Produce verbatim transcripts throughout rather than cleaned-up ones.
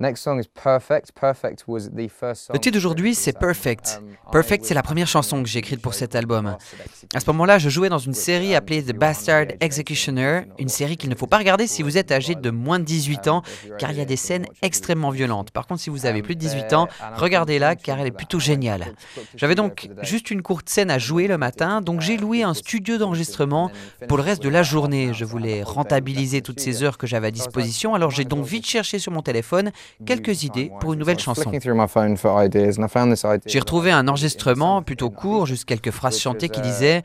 Le titre d'aujourd'hui, c'est Perfect. Perfect, c'est la première chanson que j'ai écrite pour cet album. À ce moment-là, je jouais dans une série appelée The Bastard Executioner, une série qu'il ne faut pas regarder si vous êtes âgé de moins de dix-huit ans, car il y a des scènes extrêmement violentes. Par contre, si vous avez plus de dix-huit ans, regardez-la, car elle est plutôt géniale. J'avais donc juste une courte scène à jouer le matin, donc j'ai loué un studio d'enregistrement pour le reste de la journée. Je voulais rentabiliser toutes ces heures que j'avais à disposition, alors j'ai donc vite cherché sur mon téléphone quelques idées pour une nouvelle chanson. J'ai retrouvé un enregistrement plutôt court, juste quelques phrases chantées qui disaient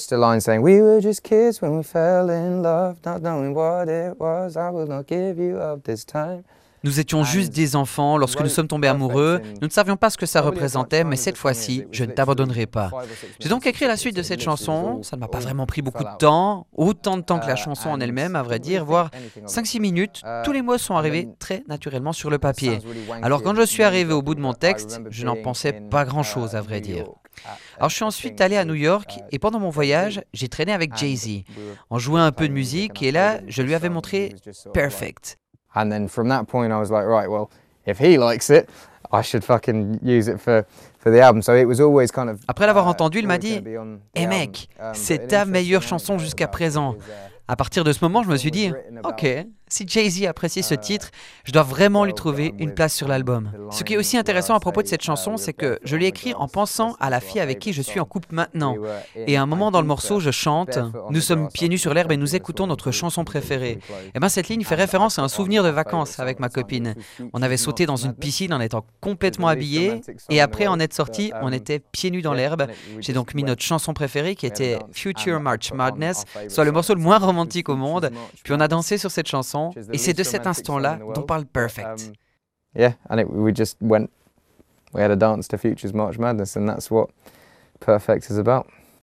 Nous étions juste des enfants lorsque nous sommes tombés amoureux. Nous ne savions pas ce que ça représentait, mais cette fois-ci, je ne t'abandonnerai pas. J'ai donc écrit la suite de cette chanson. Ça ne m'a pas vraiment pris beaucoup de temps, autant de temps que la chanson en elle-même, à vrai dire, voire cinq six minutes. Tous les mots sont arrivés très naturellement sur le papier. Alors quand je suis arrivé au bout de mon texte, je n'en pensais pas grand-chose, à vrai dire. Alors je suis ensuite allé à New York et pendant mon voyage, j'ai traîné avec Jay-Z. On jouait un peu de musique et là, je lui avais montré Perfect. And then from that point, I was like, right, well, if he likes it, I should fucking use it for, for the album. So it was always kind of. Après l'avoir entendu, il m'a dit « Eh mec, c'est ta meilleure chanson jusqu'à présent ». À partir de ce moment, je me suis dit « Ok, si Jay-Z apprécie ce titre, je dois vraiment lui trouver une place sur l'album ». Ce qui est aussi intéressant à propos de cette chanson, c'est que je l'ai écrit en pensant à la fille avec qui je suis en couple maintenant. Et à un moment dans le morceau, je chante « Nous sommes pieds nus sur l'herbe et nous écoutons notre chanson préférée ». Et bien cette ligne fait référence à un souvenir de vacances avec ma copine. On avait sauté dans une piscine en étant complètement habillés et après en être sortis, on était pieds nus dans l'herbe. J'ai donc mis notre chanson préférée qui était « Future March Madness », soit le morceau le moins romantique au monde. Puis on a dansé sur cette chanson. Et c'est de cet instant-là dont parle Perfect. Yeah, and it, we just went, we had a dance to Future's March Madness, and that's what Perfect is about.